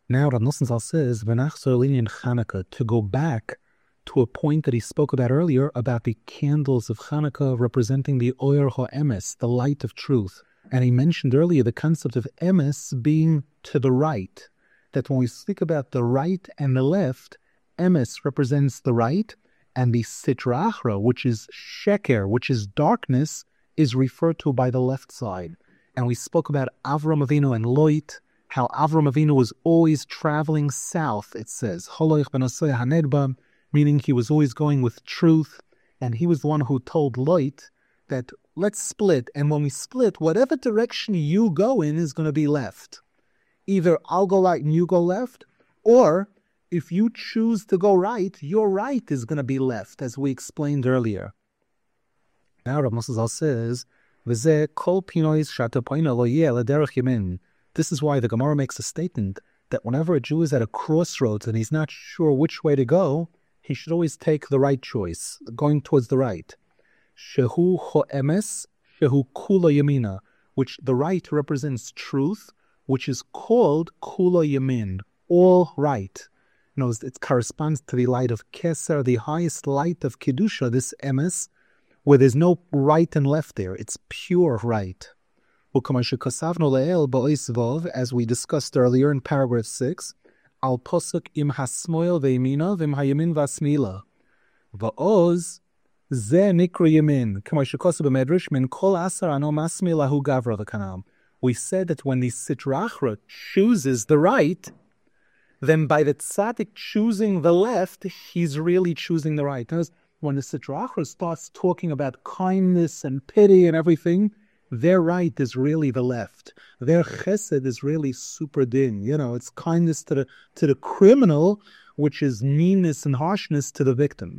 Now, Rav Nosson Zal says, "V'nachzor in Chanukah," to go back to a point that he spoke about earlier about the candles of Chanukah representing the Oyer HaEmes, the light of truth. And he mentioned earlier the concept of Emes being to the right. That when we speak about the right and the left, Emes represents the right, and the Sitra Achra, which is Sheker, which is darkness, is referred to by the left side. And we spoke about Avram Avinu and Lot, how Avram Avinu was always traveling south, it says, Holoich b'nosei hanedba, meaning he was always going with truth, and he was the one who told Lot that let's split, and when we split, whatever direction you go in is going to be left. Either I'll go right and you go left, or if you choose to go right, your right is going to be left, as we explained earlier. Now Rav Nosson Zal says, "V'zeh kol pinois shatapoina lo yeh l'derech yamin." This is why the Gemara makes a statement that whenever a Jew is at a crossroads and he's not sure which way to go, he should always take the right choice, going towards the right. Shehu ho'emes, shehu kula yamina, which the right represents truth, which is called kula yamin, all right. You know, it corresponds to the light of Keser, the highest light of Kedusha, this emes, where there's no right and left there. It's pure right. As we discussed earlier in paragraph 6, al posuk im hasmoil ve'imina v'im hayamin v'asmila. Va'oz ze nikra yamin. K'mashikosu b'medrash min kol asar ano masmila hu gavra v'kanam. We said that when the Sitra Achra chooses the right, then by the tzaddik choosing the left, he's really choosing the right. Notice, when the Sitra Achra starts talking about kindness and pity and everything, their right is really the left. Their chesed is really super din. You know, it's kindness to the criminal, which is meanness and harshness to the victim.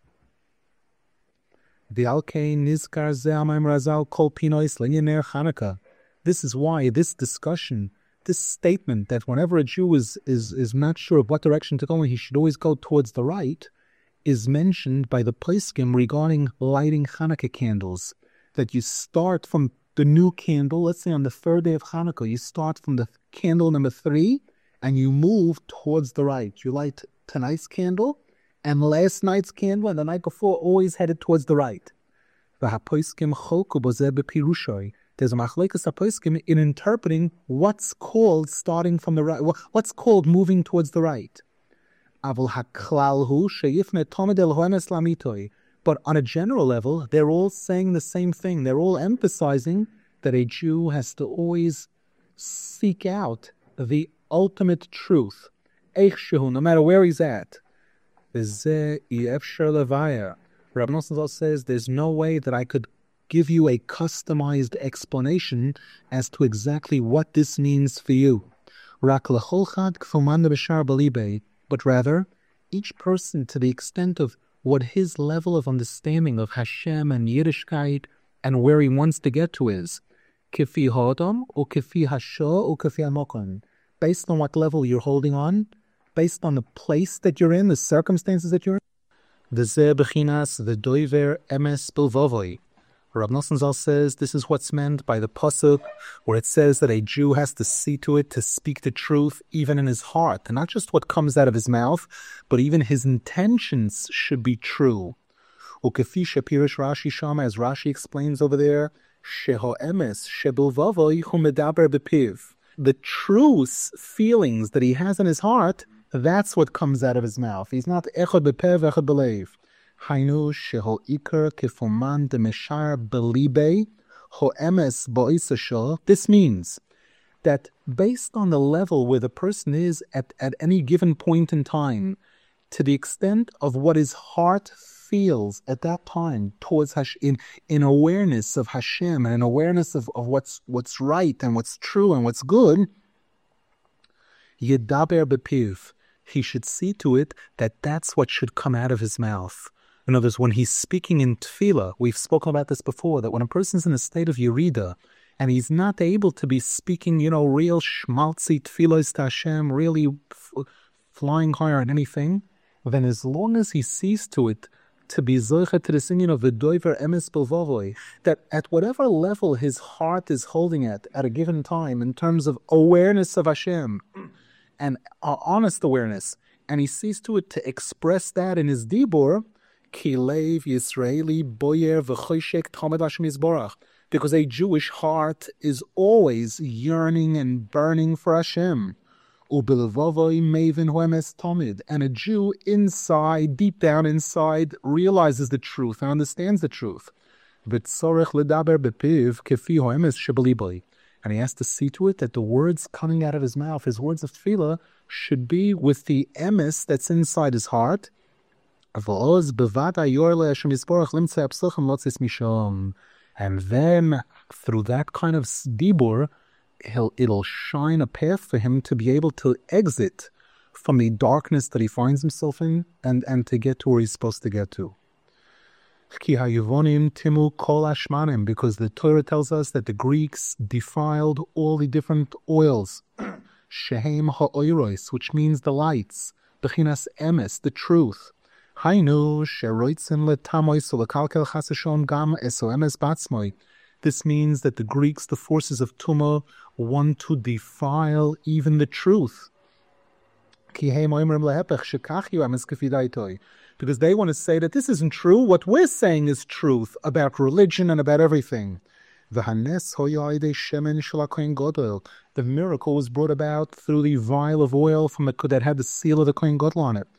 This is why this discussion, this statement that whenever a Jew is not sure of what direction to go in, he should always go towards the right, is mentioned by the Poskim regarding lighting Hanukkah candles. That you start from the new candle, let's say on the third day of Hanukkah, you start from the candle number 3 and you move towards the right. You light tonight's candle and last night's candle and the night before always headed towards the right. There's a machlekes haposkim in interpreting what's called starting from the right, what's called moving towards the right. But on a general level, they're all saying the same thing. They're all emphasizing that a Jew has to always seek out the ultimate truth, no matter where he's at. Rabbi Nosson says there's no way that I could give you a customized explanation as to exactly what this means for you. But rather, each person to the extent of what his level of understanding of Hashem and Yiddishkeit and where he wants to get to is. Kifi hodom or kifi hasho or kifi amokon. Based on what level you're holding on, based on the place that you're in, the circumstances that you're in. The ze bechinas the doiver emes bilvovoi. Rav Nosson Zal says this is what's meant by the pasuk where it says that a Jew has to see to it to speak the truth even in his heart, and not just what comes out of his mouth, but even his intentions should be true. Ukefi shepirish Rashi Shama, as Rashi explains over there, sheho emes shebilvavoy hu medaber bepiv. The true feelings that he has in his heart, that's what comes out of his mouth. He's not echad bepev, echad belev. Hainu sheho iker kefuman de meshar belibe ho emes boisasho. This means that based on the level where the person is at any given point in time, to the extent of what his heart feels at that time towards Hashem, in awareness of Hashem and in awareness of what's right and what's true and what's good, yedaber bepiv. He should see to it that that's what should come out of his mouth. In other words, when he's speaking in tefillah, we've spoken about this before, that when a person's in a state of yerida, and he's not able to be speaking, real shmaltzi tefillos to Hashem, really flying higher on anything, then as long as he sees to it, to be zoche to this union of the doiver emes bilvovoi, that at whatever level his heart is holding at a given time, in terms of awareness of Hashem, and honest awareness, and he sees to it to express that in his dibur, Kilev Yisraeli Boyer v'choshek Tamed Hashem Yisborach, because a Jewish heart is always yearning and burning for Hashem. Ubilvavoi Mavin Hoemes Tamid, and a Jew inside, deep down inside, realizes the truth and understands the truth. V'tzorech ledaber bepiv kefi hoemes shebeliboi, and he has to see to it that the words coming out of his mouth, his words of tefillah, should be with the emes that's inside his heart. And then, through that kind of dibur, it'll shine a path for him to be able to exit from the darkness that he finds himself in and to get to where he's supposed to get to. Because the Torah tells us that the Greeks defiled all the different oils, shehem ha'oiros, which means the lights, bechinas emes, the truth. Hainu sheroitzen letamois ulekalkel chasashon gam eso emes batzmoi. This means that the Greeks, the forces of Tumah, want to defile even the truth. Because they want to say that this isn't true. What we're saying is truth about religion and about everything. The miracle was brought about through the vial of oil from that had the seal of the Kohen Gadol on it.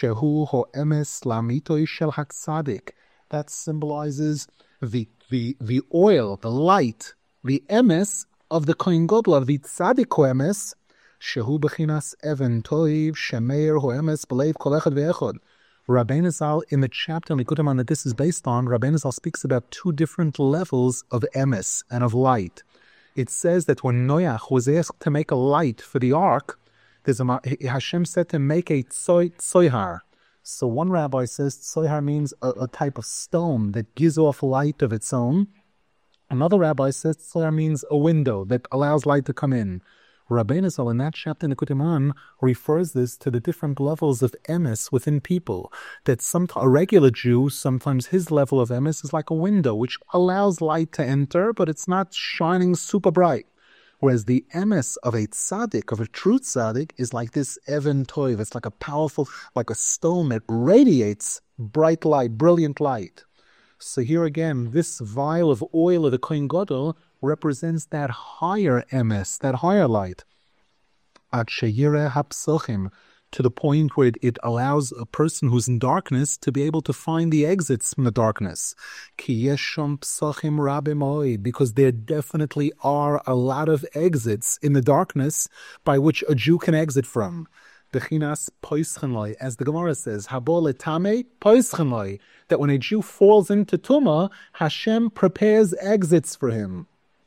That symbolizes the oil, the light, the emes of the Kohen Gadol, of the tzaddik emes, shehu bechinas even toiv shemeir hoemes belev kol echad ve'echad. Rabbeinu Zal, in the chapter in Likutei Moharan that this is based on, Rabbeinu Zal speaks about two different levels of emes and of light. It says that when Noach was asked to make a light for the ark, Hashem said to make a tsoihar. So one rabbi says tsoihar means a type of stone that gives off light of its own. Another rabbi says tsoihar means a window that allows light to come in. Rabbeinu Zal in that chapter in the Likutei Moharan refers this to the different levels of emes within people. That a regular Jew, sometimes his level of emes is like a window which allows light to enter, but it's not shining super bright. Whereas the emes of a tzaddik, of a true tzaddik, is like this even toiv. It's like a powerful, like a stone that radiates bright light, brilliant light. So here again, this vial of oil of the Kohen Gadol represents that higher emes, that higher light. Ad sheyireh hapsochim, to the point where it allows a person who's in darkness to be able to find the exits from the darkness. Ki yesham psochim rabim oid, because there definitely are a lot of exits in the darkness by which a Jew can exit from. Bechinas poischenloi, as the Gemara says, habo letame poischenloi, that when a Jew falls into Tumah, Hashem prepares exits for him.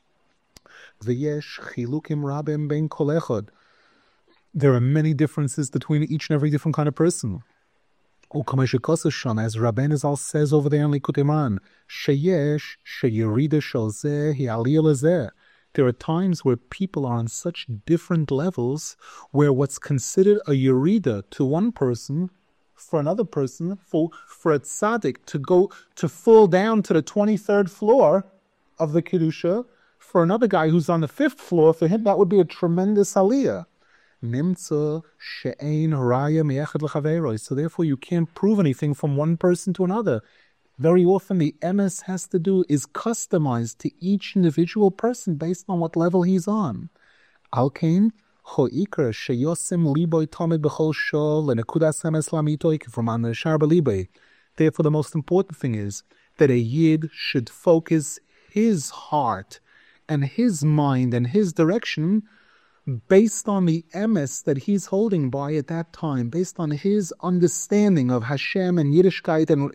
V'yesh chilukim rabim ben kol echad. There are many differences between each and every different kind of person. As Rabbeinu Zal says over there in Likutei Moharan, sheyesh sheyirida shel zeh hi aliyah lezeh. There are times where people are on such different levels where what's considered a yerida to one person, for another person, for a tzaddik to fall down to the 23rd floor of the Kedusha, for another guy who's on the 5th floor, for him that would be a tremendous aliyah. So therefore you can't prove anything from one person to another. Very often the emes has to do is customized to each individual person based on what level he's on. Alkein hoikra sheyosim liboy tamid b'chol shol lenekudas emes lamitoy from the shar b'liboy. Therefore the most important thing is that a yid should focus his heart and his mind and his direction based on the emes that he's holding by at that time, based on his understanding of Hashem and Yiddishkeit and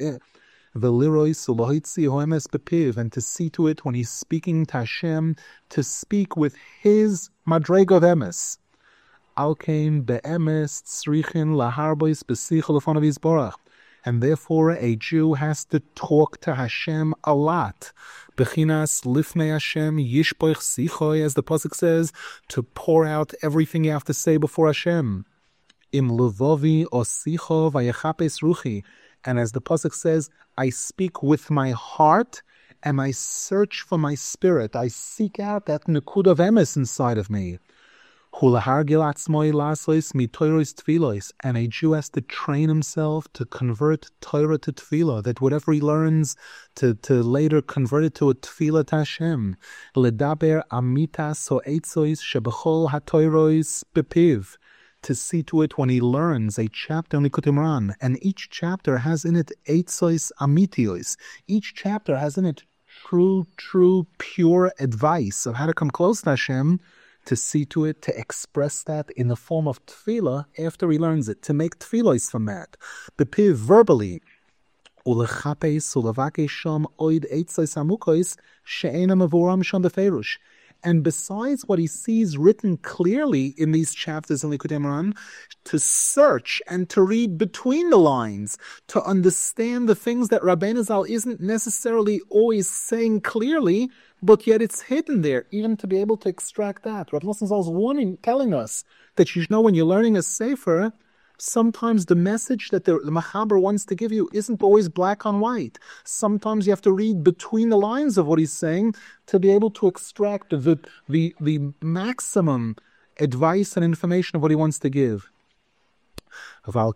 and to see to it when he's speaking to Hashem, to speak with his madrega of emes. Alkein be'emes tzrichin laharbois b'sichel u'fanav yizborach. And therefore a Jew has to talk to Hashem a lot. Bechinas lifnei Hashem yishpoich sichoi, as the pasuk says, to pour out everything you have to say before Hashem. Im levovi osicho vayechapes ruchi. And as the pasuk says, I speak with my heart and I search for my spirit. I seek out that nekud of emes inside of me. And a Jew has to train himself to convert Torah to tefillah, that whatever he learns to later convert it to a tefillah to Hashem. Ledaber amitas o eitzois shebechol hatoirois bepiv. To see to it when he learns a chapter in Likutei Moharan, and each chapter has in it eitzois amitios. Each chapter has in it true, pure advice of how to come close to Hashem, to see to it, to express that in the form of tefillah after he learns it, to make tefillahs from that. Bepiv, verbally. And besides what he sees written clearly in these chapters in Likutei Moharan, to search and to read between the lines, to understand the things that Rabbeinu Zal isn't necessarily always saying clearly, but yet it's hidden there, even to be able to extract that. Rabbi Nosson Zal is warning, telling us that you know when you're learning a sefer, sometimes the message that the Machaber wants to give you isn't always black on white. Sometimes you have to read between the lines of what he's saying to be able to extract the maximum advice and information of what he wants to give. And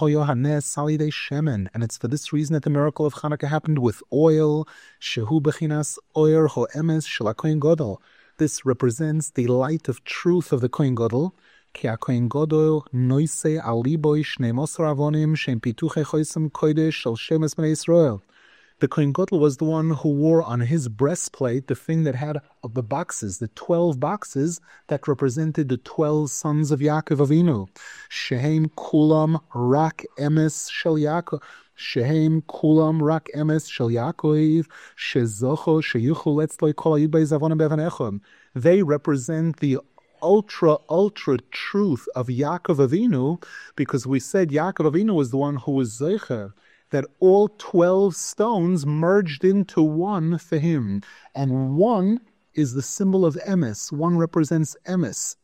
it's for this reason that the miracle of Hanukkah happened with oil. Shehu bechinas oyer ho'emes shel HaKohen Gadol. This represents the light of truth of the Kohen Gadol. Ki HaKohen Gadol noisei al libo shnei mosar avonim shem pituchei choisem kodesh shel shemes bnei Yisrael. The Kohen Gadol was the one who wore on his breastplate the thing that had the boxes, the 12 boxes that represented the 12 sons of Yaakov Avinu. Shehem kulam rak emes shel Yaakov. Shehem kulam rak emes shel Yaakov. Shezocho sheyuchu letzloi kol hayud beis avonim be'evan echad. They represent the ultra truth of Yaakov Avinu, because we said Yaakov Avinu was the one who was zeicher that all 12 stones merged into one for him. And one is the symbol of emes. One represents emes.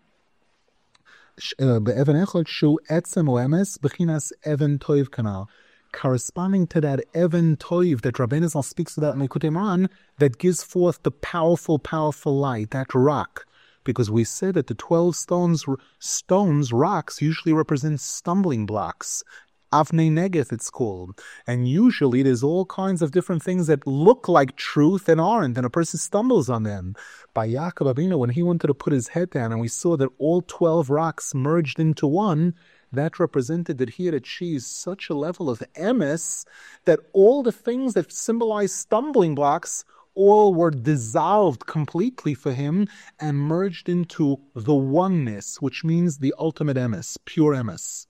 Corresponding to that Even Toiv that Rabbeinu Zal speaks about in Likutei Moharan, that gives forth the powerful light, that rock. Because we said that the 12 rocks usually represent stumbling blocks. Avnei Negeth it's called. And usually there's all kinds of different things that look like truth and aren't, and a person stumbles on them. By Yaakov Avinu, when he wanted to put his head down and we saw that all 12 rocks merged into one, that represented that he had achieved such a level of emes that all the things that symbolize stumbling blocks all were dissolved completely for him and merged into the oneness, which means the ultimate emes, pure emes.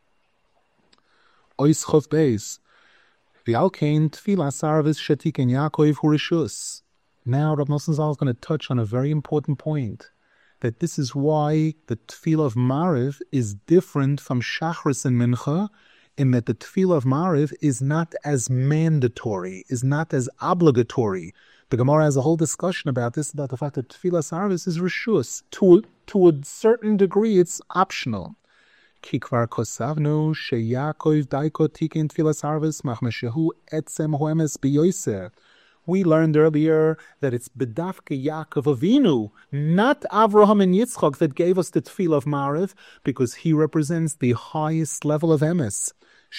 Ois Chof Beis. V'alkein tfilas arvis shetiken Yaakov hu rishus. Now Rabbi Nosson Zal is going to touch on a very important point, that this is why the tefillah of Mariv is different from Shachris and Mincha, in that the tefillah of Mariv is not as mandatory, is not as obligatory. The Gemara has a whole discussion about this, about the fact that tefillah sarvis is rishus. To a certain degree, it's optional. Ki kvar kosavnu sheYaakov daiko tikin tefillah sarvis machmeshehu etzem hoemes biyoser. We learned earlier that it's Bedafke Yaakov Avinu, not Avraham and Yitzchak, that gave us the tefillah of Mariv, because he represents the highest level of emes.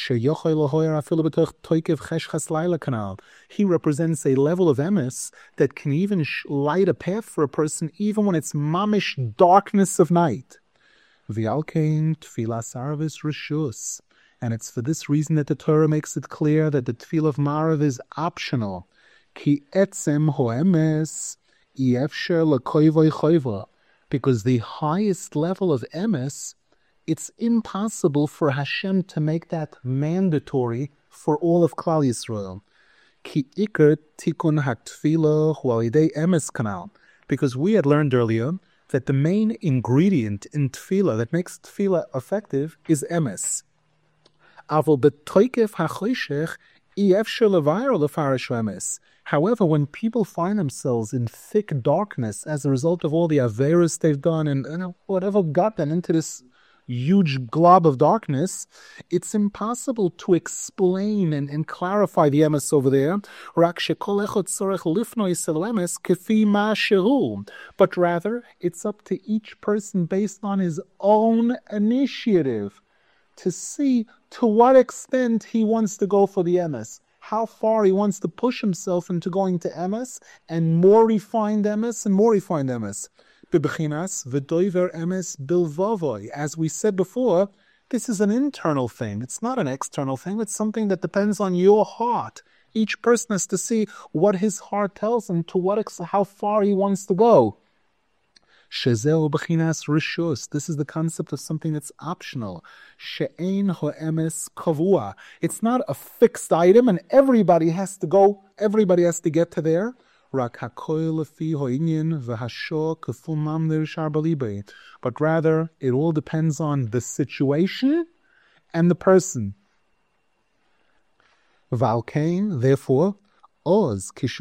He represents a level of emes that can even light a path for a person, even when it's mamish darkness of night. V'alkein tefillah sarvis rishus. And it's for this reason that the Torah makes it clear that the tefillah of Mariv is optional. Ki etzem hoemes iefsher lekoivoi choiva. Because the highest level of emes, it's impossible for Hashem to make that mandatory for all of Klal Yisrael. Ki iker tikun hatfila hualidei emes kanal. Because we had learned earlier that the main ingredient in tefillah that makes tefillah effective is emes. Aval betoikef hachoshech iefsher levayro lefarish emes. However, when people find themselves in thick darkness as a result of all the averos they've done and whatever got them into this huge glob of darkness, it's impossible to explain and clarify the emes over there. But rather, it's up to each person based on his own initiative to see to what extent he wants to go for the emes, how far he wants to push himself into going to emes, and more refined emes and more refined emes. As we said before, this is an internal thing. It's not an external thing. It's something that depends on your heart. Each person has to see what his heart tells him, how far he wants to go. This is the concept of something that's optional. It's not a fixed item and everybody has to get to there. But rather, it all depends on the situation and the person. Therefore, when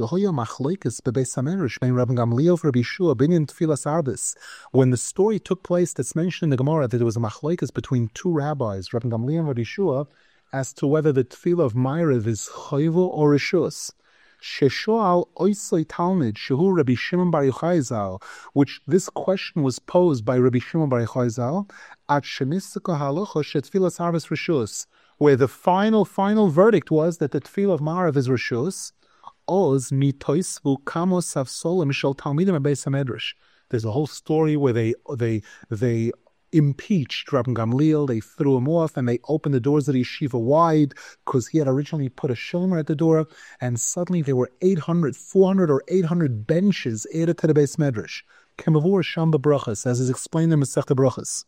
the story took place that's mentioned in the Gemara that there was a machlokes between two rabbis, Rabbi Gamliel and Rabbi Yeshua, as to whether the tefillah of Ma'ariv is chayva or rishus. Sheshoal oisoi talmid shehu Rabbi Shimon bar Yochai Zal, which this question was posed by Rabbi Shimon bar Yochai Zal, at shenisiko halacha shetfilas harvest rishus, where the final verdict was that the tefillah of Ma'ariv is rishus. Oz mitoisvu kamos savsolim shel talmidim beis hamedrash. There's a whole story where they impeached Rabbi Gamliel, they threw him off, and they opened the doors of the yeshiva wide because he had originally put a shomer at the door, and suddenly there were 400 or 800 benches added to the Beis Medrash. Kemavur Shamba Brachas, as is explained in Masechta Brachas.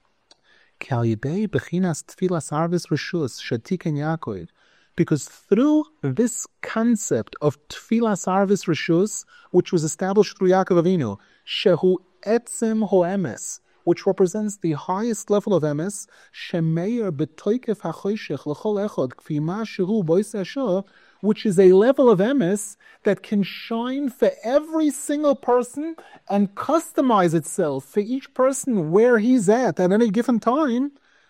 Bechinas Tfilas Arvis Rishus Shatiken Yaakov. Because through this concept of Tfilas Arvis Rishus, which was established through Yaakov Avinu, Shehu Etzem Hoemes, which represents the highest level of emes, shemeir betoikef hachoshech l'chol echad k'fima shehu bois asher, which is a level of emes that can shine for every single person and customize itself for each person where he's at any given time.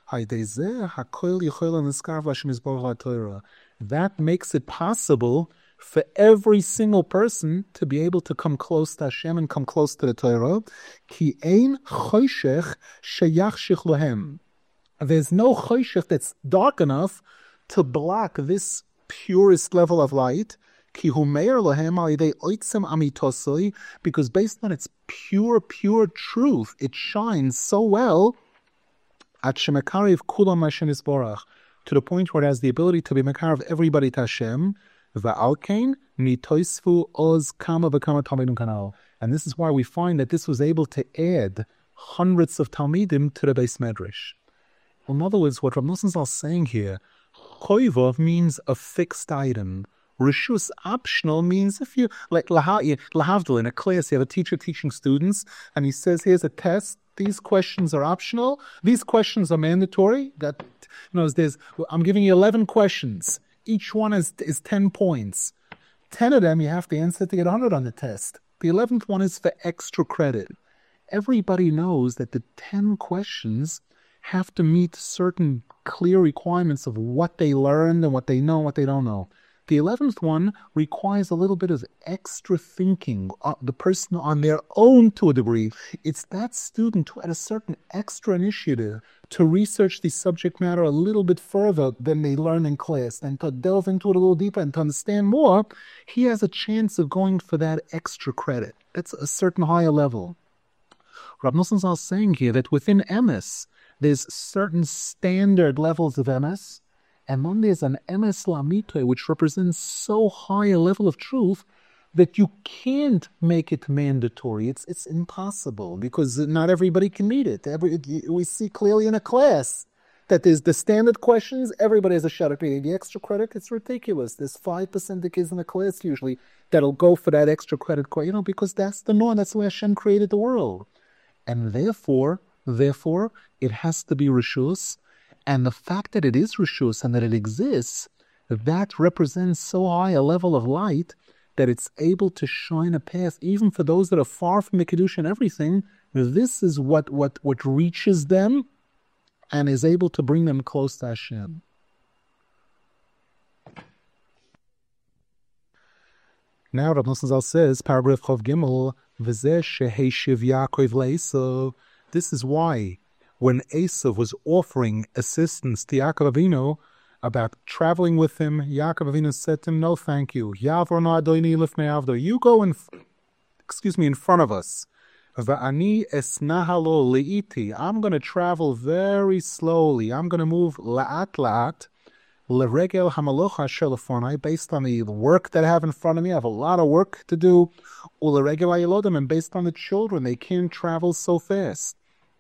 That makes it possible for every single person to be able to come close to Hashem and come close to the Torah. Ki ein choshech sheyachshich lohem. There's no choshech that's dark enough to block this purest level of light. Ki hu meir lohem al yidei oitzem amitosoi, because based on its pure truth, it shines so well at shemekariv kulam Hashem Yisborach, to the point where it has the ability to be mekariv everybody to Hashem. And this is why we find that this was able to add hundreds of Talmidim to the Beis Medrash. In other words, what Rav Nosson is saying here, Choyva means a fixed item. Rishus optional means if you, like Lahavdil, in a class, you have a teacher teaching students, and he says, here's a test, these questions are optional, these questions are mandatory. That, I'm giving you 11 questions. Each one is 10 points. 10 of them you have to answer to get 100 on the test. The 11th one is for extra credit. Everybody knows that the 10 questions have to meet certain clear requirements of what they learned and what they know and what they don't know. The 11th one requires a little bit of extra thinking, the person on their own to a degree. It's that student who had a certain extra initiative to research the subject matter a little bit further than they learn in class, and to delve into it a little deeper and to understand more. He has a chance of going for that extra credit. That's a certain higher level. Rav Nosson is saying here that within emes, there's certain standard levels of emes, and then there's an emes lamitoy, which represents so high a level of truth that you can't make it mandatory. It's impossible, because not everybody can meet it. We see clearly in a class that there's the standard questions, everybody has a shot at reading. The extra credit, it's ridiculous. There's 5% of the kids in the class usually that'll go for that extra credit, because that's the norm. That's the way Hashem created the world. And therefore, it has to be Rishus. And the fact that it is Rishus and that it exists, that represents so high a level of light that it's able to shine a path even for those that are far from the Kiddush and everything. This is what reaches them and is able to bring them close to Hashem. Now Rav Nosson Zal says, paragraph Chav Gimel, V'zeh sheheshiv Yaakov le'Esav. This is why, when Esav was offering assistance to Yaakov Avinu about traveling with him, Yaakov Avinu said to him, "No, thank you. Yavor no Adoni lifnei avdo. You go in front of us. Va'ani esnahalo le'iti. I'm going to travel very slowly. I'm going to move la'at la'at. L'regel hamalocha shelafonai, based on the work that I have in front of me. I have a lot of work to do. U'leregel ayelodim, and based on the children, they can't travel so fast.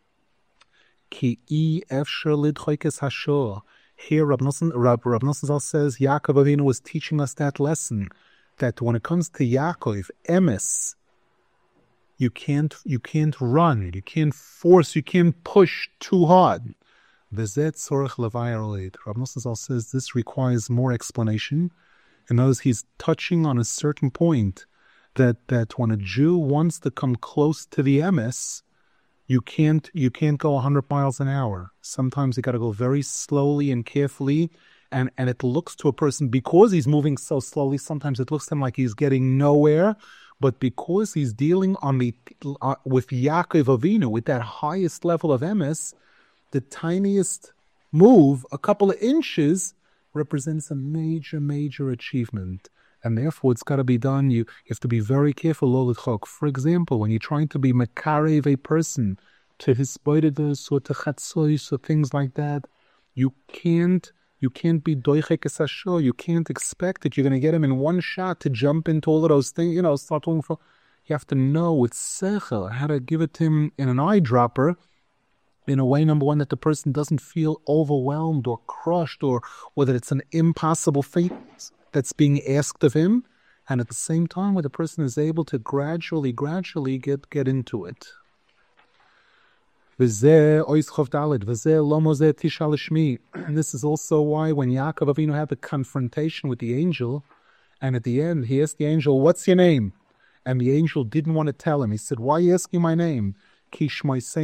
Ki efshar lidchoikes hashor." Here, Rab Nosson Zal says, Yaakov Avinu was teaching us that lesson, that when it comes to Yaakov, emes, you can't run, you can't force, you can't push too hard. V'zeh tzorech levayir oled. Rab Nosson Zal says this requires more explanation. In other words, he's touching on a certain point that when a Jew wants to come close to the emes, you can't go 100 miles an hour. Sometimes you got to go very slowly and carefully, and it looks to a person, because he's moving so slowly, sometimes it looks to him like he's getting nowhere, but because he's dealing with Yaakov Avinu, with that highest level of emes, the tiniest move, a couple of inches, represents a major, major achievement. And therefore, it's got to be done. You have to be very careful, lo l'chok. For example, when you're trying to be mekarev a person to his boidedus or to chatzois or things like that, you can't be doichek esasho. You can't expect that you're going to get him in one shot to jump into all of those things. Start looking for. You have to know with sechel how to give it to him in an eyedropper, in a way, number one, that the person doesn't feel overwhelmed or crushed, or whether it's an impossible thing that's being asked of him, and at the same time where the person is able to gradually get into it. And this is also why when Yaakov Avinu had the confrontation with the angel, and at the end he asked the angel, "What's your name?" And the angel didn't want to tell him. He said, "Why are you asking my name?" Because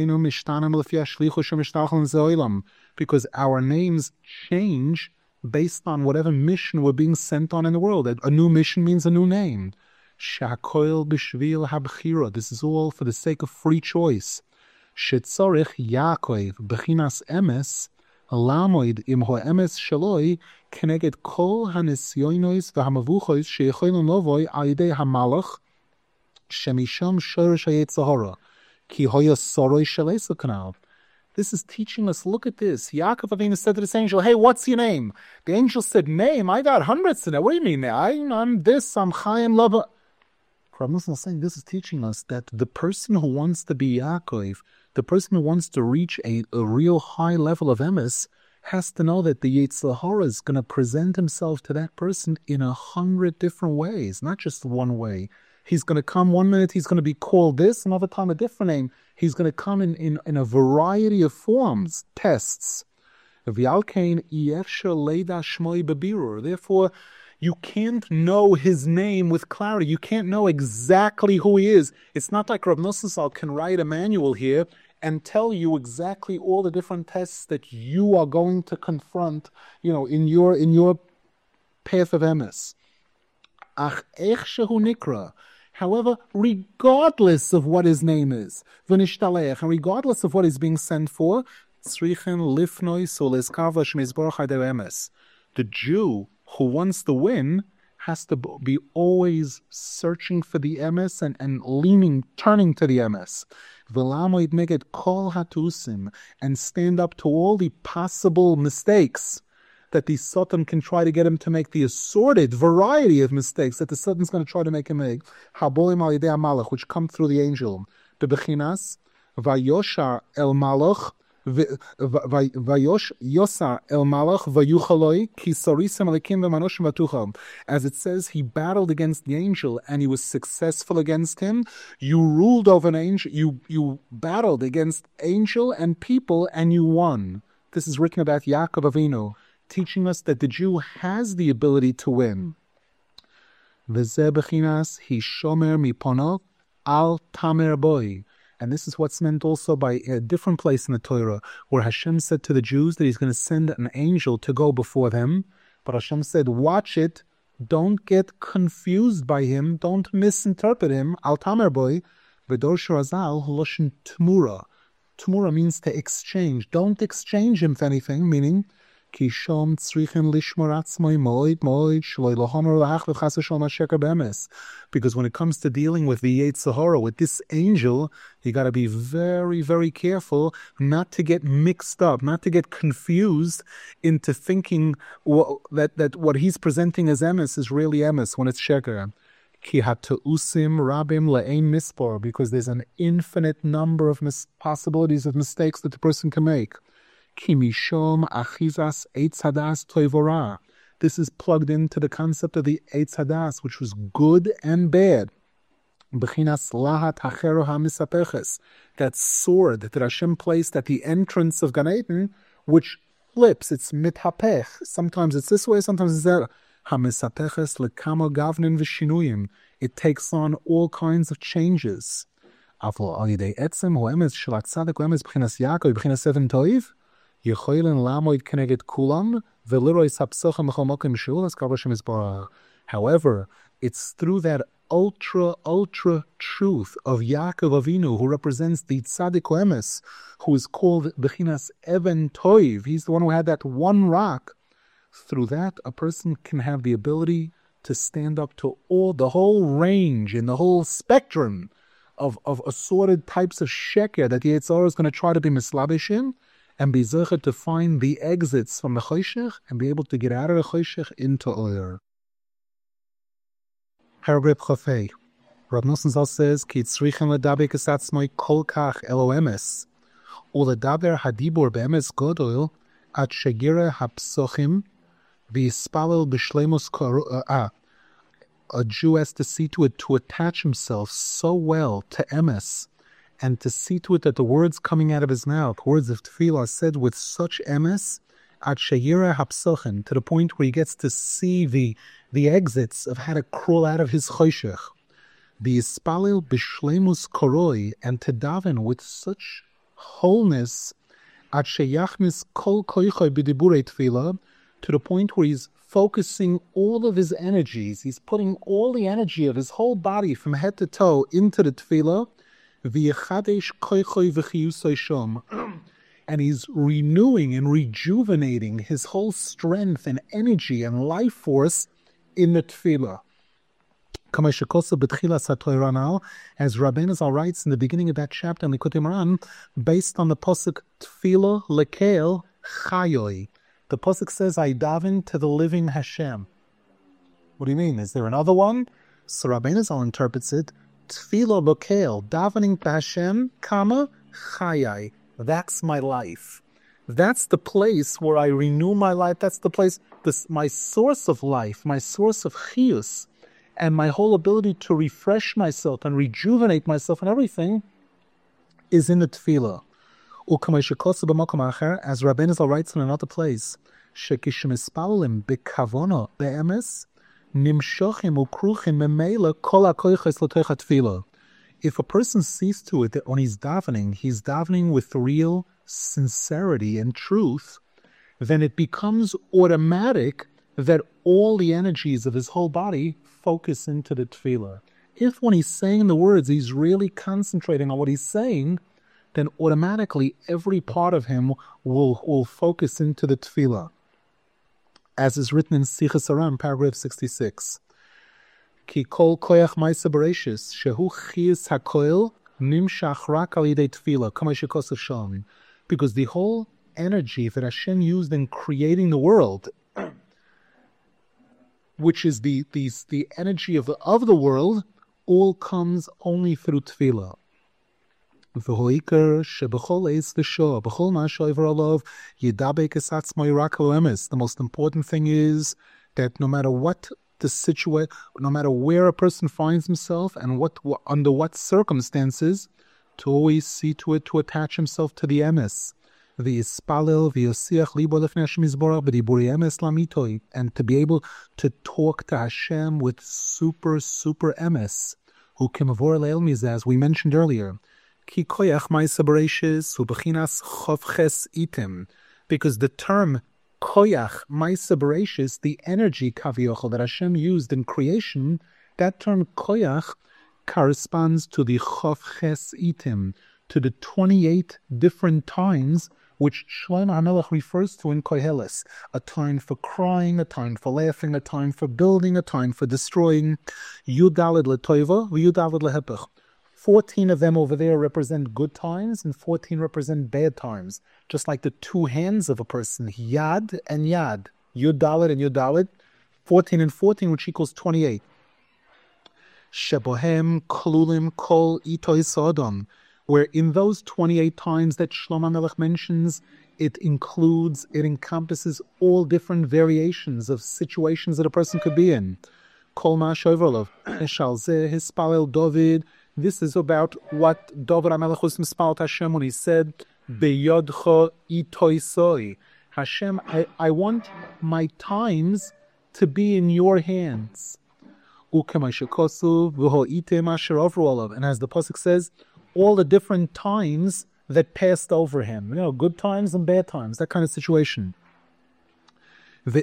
our names change based on whatever mission we're being sent on in the world. A new mission means a new name. Shakoil b'shvil habchira. This is all for the sake of free choice. Shetzorich Yaakov b'chinas emes lamoid im ho'emes shaloi keneged kol hanisyonos v'hamavuchos sheyecholim lovoi al yidei hamalach shemisham shorish hayetzahara ki hoya soroi shalesa kanal. This is teaching us, look at this. Yaakov Avinu said to this angel, "Hey, what's your name?" The angel said, "Name? I got hundreds in it. What do you mean? I'm this, I'm Chaim Lava." Rav Nosson is saying this is teaching us that the person who wants to be Yaakov, the person who wants to reach a real high level of emes, has to know that the Yetzer Hara is going to present himself to that person in 100 different ways, not just one way. He's going to come 1 minute, he's going to be called this, another time a different name. He's going to come in a variety of forms, tests. Therefore, you can't know his name with clarity. You can't know exactly who he is. It's not like Rav Nosson Zal can write a manual here and tell you exactly all the different tests that you are going to confront, in your path of emes. Ach ech shehu nikra. However, regardless of what his name is, and regardless of what he's being sent for, the Jew who wants to win has to be always searching for the emes and turning to the emes. And stand up to all the possible mistakes that the Satan can try to get him to make, the assorted variety of mistakes that the Satan's going to try to make him make, which come through the angel. Bebechinas, Vayoshar el Malach, Vayosar el Malach, Vayuchaloi, Kisarisem Alekim V'manoshim Vatucham. As it says, he battled against the angel and he was successful against him. You ruled over an angel, you battled against angel and people and you won. This is written about Yaakov Avinu, teaching us that the Jew has the ability to win. V'zeh bechinas hishomer mipono al tamer boy. And this is what's meant also by a different place in the Torah, where Hashem said to the Jews that he's going to send an angel to go before them. But Hashem said, watch it, don't get confused by him, don't misinterpret him. Al tamer boy, v'dor shorazal loshen tmura. Tmura means to exchange. Don't exchange him for anything, meaning, because when it comes to dealing with the Yetzer Hara, with this angel, you got to be very, very careful not to get mixed up, not to get confused into thinking that what he's presenting as emes is really emes when it's sheker. Because there's an infinite number of possibilities of mistakes that the person can make. Kimishom achizas eitz hadas toivora. This is plugged into the concept of the eitz hadas, which was good and bad. Bechinas lahat hachero hamisapeches. That sword that Hashem placed at the entrance of Gan Eden, which flips. It's mithapech. Sometimes it's this way, sometimes it's that. Hamisapeches lekamo gavnin v'shinuyim. It takes on all kinds of changes. Avlo al yidei etzem hu emes shel hatzadik hu emes bechinas Yaakov bechinas seven toiv. However, it's through that ultra truth of Yaakov Avinu, who represents the Tzaddik Emes, who is called Bechinas Even Toiv. He's the one who had that one rock. Through that, a person can have the ability to stand up to the whole range and the whole spectrum of assorted types of sheker that the Yetzer Hara is going to try to be mislabish in, and be zecher to find the exits from the choshech and be able to get out of the choshech into oyer. Paragraph Chafei. Rav Nosson Zal says, Ki tzrichen ledaber kesatzmoi kol kach elo emes, uledaber hadibur beemes godol at shegira hapsochim v'yispalel b'shleimus A Jew has to see to it to attach himself so well to emes, and to see to it that the words coming out of his mouth, words of tefillah, are said with such emes, at sheyira hapsochen, to the point where he gets to see the exits of how to crawl out of his choshech. B'yispalil b'shleimus koroi, and to daven with such wholeness, at sheyachnis kol koichoi b'diburei tefillah, to the point where he's focusing all of his energies, he's putting all the energy of his whole body from head to toe into the tefillah, and he's renewing and rejuvenating his whole strength and energy and life force in the tefillah. As Rabbeinu Zal writes in the beginning of that chapter in Likutei Moharan, based on the pasuk Tefillah lekel chayoi. The pasuk says, I daven to the living Hashem. What do you mean? Is there another one? So Rabbeinu Zal interprets it, Tefillah Lokel, davening to Hashem, chayai. That's my life. That's the place where I renew my life. That's the place, my source of life, my source of chiyus, and my whole ability to refresh myself and rejuvenate myself and everything is in the Tefillah. As Rabbeinu Zal writes in another place, Shekishmispalim bekavono be'emes, if a person sees to it that when he's davening with real sincerity and truth, then it becomes automatic that all the energies of his whole body focus into the tefillah. If when he's saying the words, he's really concentrating on what he's saying, then automatically every part of him will focus into the tefillah. As is written in Sichas Aram, paragraph 66. Ki kol koyach ma'aseh bereishis, shehu chiyus hakoil nimshach rak al yidei tefillah, kama shekosav shalom. Because the whole energy that Hashem used in creating the world, which is the energy of the world, all comes only through tefillah. The most important thing is that no matter what the situation, no matter where a person finds himself and under what circumstances, to always see to it to attach himself to the emes. And to be able to talk to Hashem with super emes. As we mentioned earlier, Ki koyach ma'aseh bereishis hu bechinas chof ches itim. Because the term koyach ma'aseh bereishis, the energy kaviochel that Hashem used in creation, that term koyach corresponds to the chof ches itim, to the 28 different times which Shlomo HaMelech refers to in Koheles. A time for crying, a time for laughing, a time for building, a time for destroying. Yudalid letoiva, Yudalid lehepech. 14 of them over there represent good times, and 14 represent bad times. Just like the two hands of a person, Yad and Yad. Yudalid and Yudalid. 14 and 14, which equals 28. Shebohem klulim kol itoi sodom, where in those 28 times that Shlomo HaMelech mentions, it encompasses all different variations of situations that a person could be in. Kol ma shoverlov, Shalzeh hispalel David. This is about what David HaMelech was mispalel Hashem when he said, Beyodcho itoisoi. Hashem, I want my times to be in your hands. And as the pasuk says, all the different times that passed over him, good times and bad times, that kind of situation. The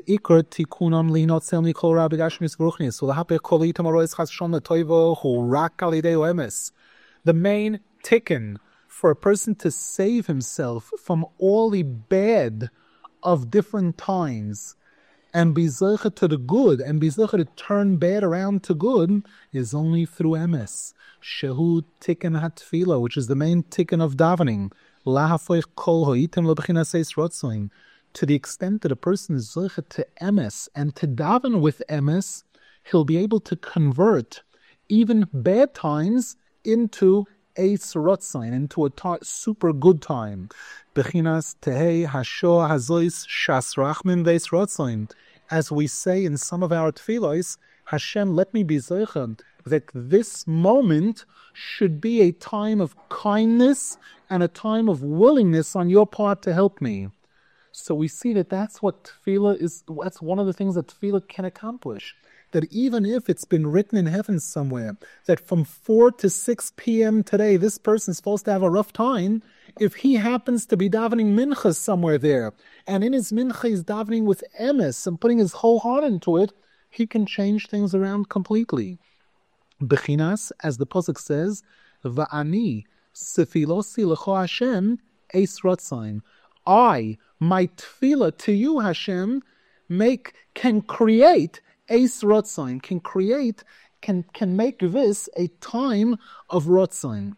main tikkun for a person to save himself from all the bad of different times and be zeicha to the good, and be zeicha to turn bad around to good, is only through emes. Shehu tikkun hatfila, which is the main tikkun of davening. Lahafoich kol hoitim lebechinas eis rotzoin. To the extent that a person is zeicha to emes and to daven with emes, he'll be able to convert even bad times into eis rotzoin, into a super good time. Bechinas tehei hasho hazois shas rachmin veis rotzoin. As we say in some of our tefillos, Hashem, let me be zeicha that this moment should be a time of kindness and a time of willingness on your part to help me. So we see that that's what tefillah is. That's one of the things that tefillah can accomplish. That even if it's been written in heaven somewhere, that from 4 to 6 p.m. today, this person's supposed to have a rough time, if he happens to be davening mincha somewhere there, and in his mincha he's davening with emes and putting his whole heart into it, he can change things around completely. Bechinas, as the pasuk says, Va'ani sefilosi lecho Hashem eis rotzain. I, my tefillah to you, Hashem, can create eis rotzain, can make this a time of rotzain.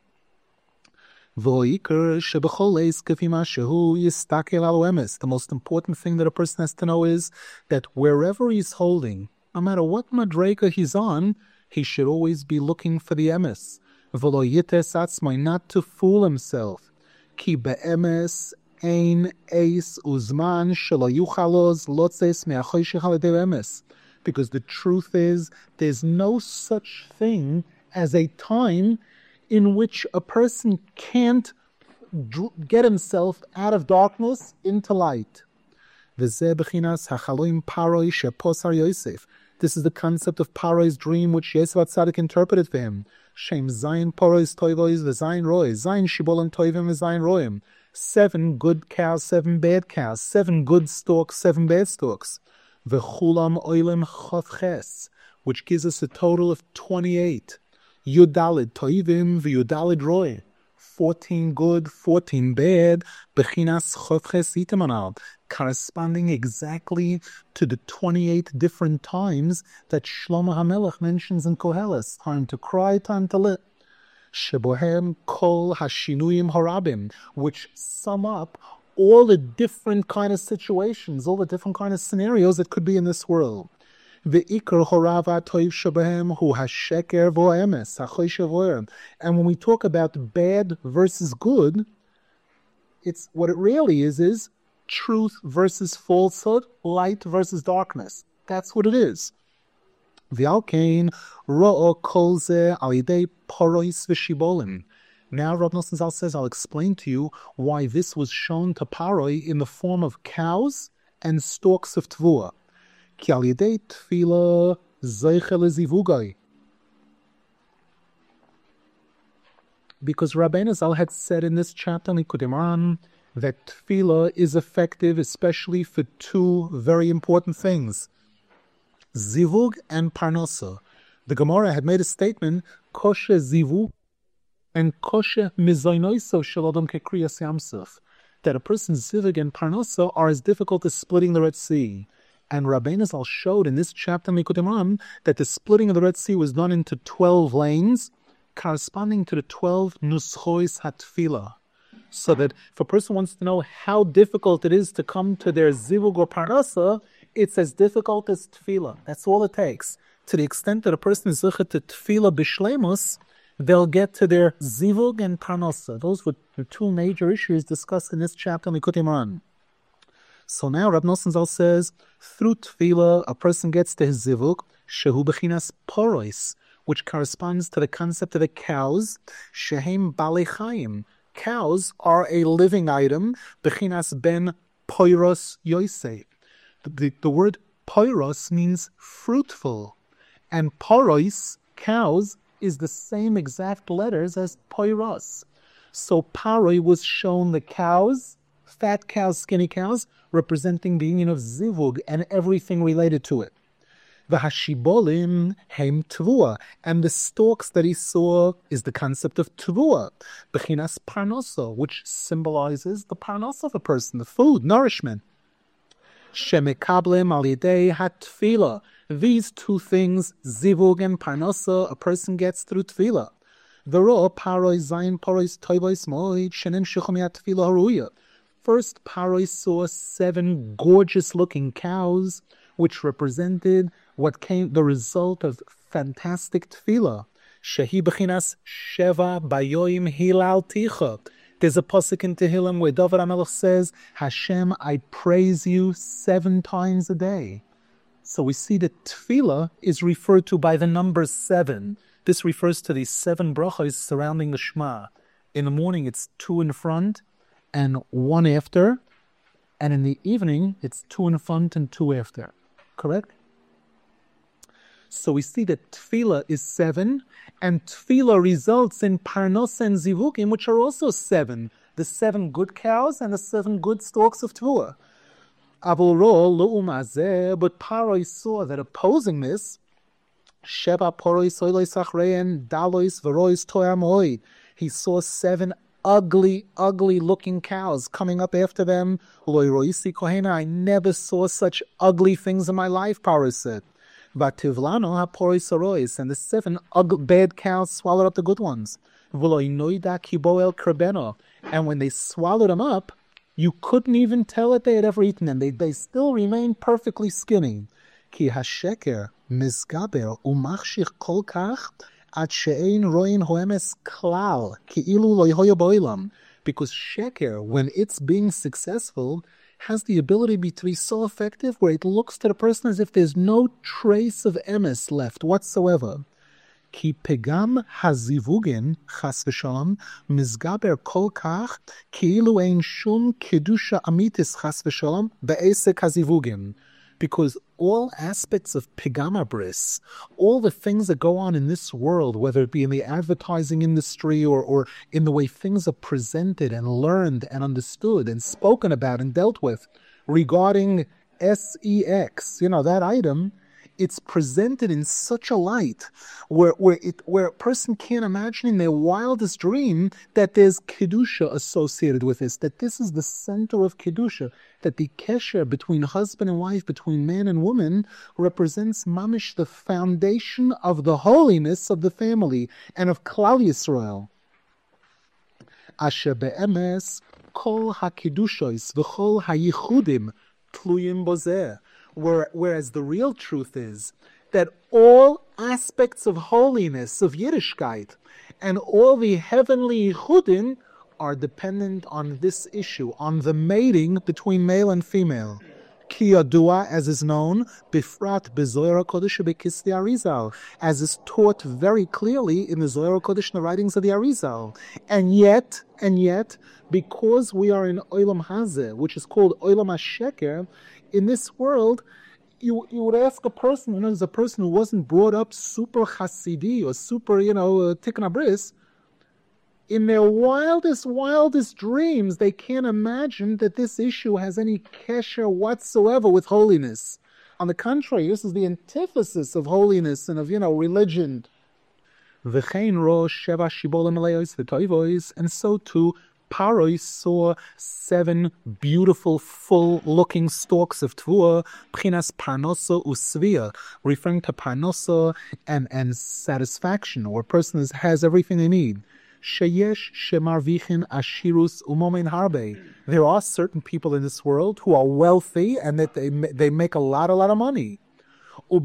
The most important thing that a person has to know is that wherever he's holding, no matter what madrega he's on, he should always be looking for the emes. Not to fool himself. Ki be'emes ein eis uzman shelo yuchalos lotzes me'achoshech al-yedei emes. Because the truth is, there's no such thing as a time in which a person can't get himself out of darkness into light. This is the concept of Paro's dream, which Yosef HaTzadik interpreted for him. Shem Zayin Paro's toivois v'Zayin rois, Zayin shibolem toivim v'Zayin roim. 7 good cows, 7 bad cows, 7 good stalks, 7 bad stalks. V'chulam oilem chavches, which gives us a total of 28. Yudalid toivim v'Yudalid roi. 14 good, 14 bad, bechinas chavches itamanal, corresponding exactly to the 28 different times that Shlomo HaMelech mentions in Koheles. Time to cry, time to lit. Shebohem kol hashinuyim harabim, which sum up all the different kind of situations, all the different kind of scenarios that could be in this world. Ve'ikar horava toiv shebehem hu hasheker vo'emes hachosh vo'er. And when we talk about bad versus good, it's what it really is truth versus falsehood, light versus darkness. That's what it is. V'alkein ro'o kol ze al yidei porois v'shibolim. Now Rav Nosson Zal says, I'll explain to you why this was shown to Paroi in the form of cows and stalks of Tvua. Ki al yidei tefila zeicha lezivugai. Because Rabbeinu Zal had said in this chapter, Likutei Moharan, that tefillah is effective especially for two very important things, zivug and parnasa. The Gemara had made a statement, kosher zivug and kosher mizoinoiso shel adam kekriyas yamsuf, that a person's zivug and parnasa are as difficult as splitting the Red Sea. And Rabbeinu Zal showed in this chapter, Likutei Moharan, that the splitting of the Red Sea was done into 12 lanes, corresponding to the 12 nuschois hatfilah. So that if a person wants to know how difficult it is to come to their zivug or parnasa, it's as difficult as tefillah. That's all it takes. To the extent that a person is zichet to tefillah b'shleimus, they'll get to their zivug and parnasa. Those were the two major issues discussed in this chapter, Likutei Moharan. So now Rab Nosson Zal says, through tefillah, a person gets to his zivug, shehu bechinas porois, which corresponds to the concept of the cows, shehem balei chayim. Cows are a living item, bechinas ben poiros yosei. The word poiros means fruitful, and porois, cows, is the same exact letters as poiros. So paroi was shown the cows, fat cows, skinny cows, representing the union of zivug and everything related to it. V'hashibolim heim tvua, and the stalks that he saw is the concept of tvua, bechinas parnoso, which symbolizes the parnos of a person, the food, nourishment. Shemekablim al yedei hatfila, these two things, zivug and parnosa, a person gets through tefillah. V'ro paroi zayin parois toivois moed shenem shechom yatfila haruya. First, Paroi saw 7 gorgeous-looking cows, which represented what came the result of fantastic tefillah. Shehi bechinas sheva bayoim hilal ticha. There's a pasuk in Tehillim where David HaMelech says, Hashem, I praise you 7 times a day. So we see that tefillah is referred to by the number 7. This refers to these 7 brachos surrounding the Shema. In the morning, it's 2 in front and 1 after, and in the evening, it's 2 in front and 2 after. Correct? So we see that tefillah is 7, and tefillah results in parnos and zivugim, which are also 7. The 7 good cows and the 7 good stalks of tefillah. But Paroi saw that opposing this, Sheba Paroi soilois achrein dalois v'rois toyamoi. He saw 7 ugly looking cows coming up after them. Loi roisi kohena, I never saw such ugly things in my life, Paroi said. Vativlano ha-poroi sorois, and the 7 bad cows swallowed up the good ones. V'loi noida kiboel krebeno, and when they swallowed them up, you couldn't even tell that they had ever eaten them. They still remained perfectly skinny. Ki hasheker mizgaber umachshich kol kach at she'ein roin hoemes klal ki ilu lo yehoyo boilam. Because sheker, when it's being successful, has the ability to be so effective where it looks to the person as if there's no trace of emes left whatsoever. Ki pegam hazivugin chas v'shalom mizgaber kol kach ki ilu ein shum kedusha amitis chas v'shalom be'esek hazivugin. Because all aspects of pigama bris, all the things that go on in this world, whether it be in the advertising industry or in the way things are presented and learned and understood and spoken about and dealt with, regarding sex, that item, it's presented in such a light where a person can't imagine in their wildest dream that there's kedusha associated with this, that this is the center of kedusha, that the kesher between husband and wife, between man and woman, represents mamish, the foundation of the holiness of the family and of Klal Yisrael. Asher be'emes kol hakedushos v'chol hayichudim tluyim bozeh. Whereas the real truth is that all aspects of holiness, of Yiddishkeit, and all the heavenly yichudim are dependent on this issue, on the mating between male and female. Ki yadua, as is known, bifrat bezohar HaKodesh bekis the Arizal, as is taught very clearly in the Zohar HaKodesh, the writings of the Arizal. And yet, because we are in Olam Hazeh, which is called Olam HaSheker, in this world, you would ask a person, as a person who wasn't brought up super Hasidi or super, Tikkun Abris, In their wildest dreams, they can't imagine that this issue has any kesher whatsoever with holiness. On the contrary, this is the antithesis of holiness and of, religion. And so too, Paro saw 7 beautiful, full-looking stalks of Tvua, Pchinas Parnosa Usvia, referring to Parnosa and satisfaction, or a person has everything they need. Sheyesh shemarvichin ashirus umomen harbe. There are certain people in this world who are wealthy and that they make a lot of money. But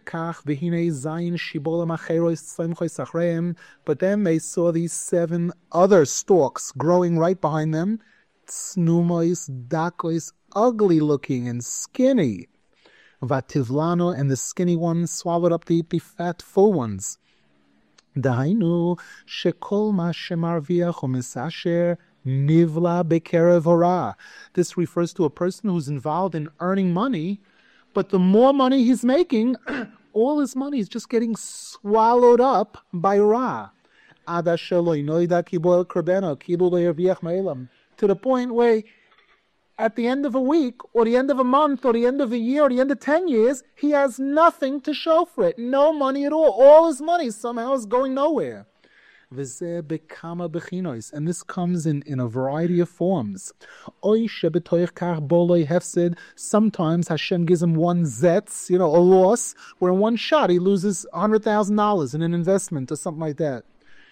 then they saw these 7 other stalks growing right behind them, tsnumois, dakois, ugly looking and skinny. Vativlano, and the skinny ones swallowed up the fat, full ones. Dahainu shekol ma shemarviach u'misasher nivla bekerev hora. This refers to a person who's involved in earning money, but the more money he's making, all his money is just getting swallowed up by Ra. To the point where at the end of a week, or the end of a month, or the end of a year, or the end of 10 years, he has nothing to show for it. No money at all. All his money somehow is going nowhere. And this comes in a variety of forms. Sometimes Hashem gives him one zetz, a loss, where in one shot he loses $100,000 in an investment or something like that.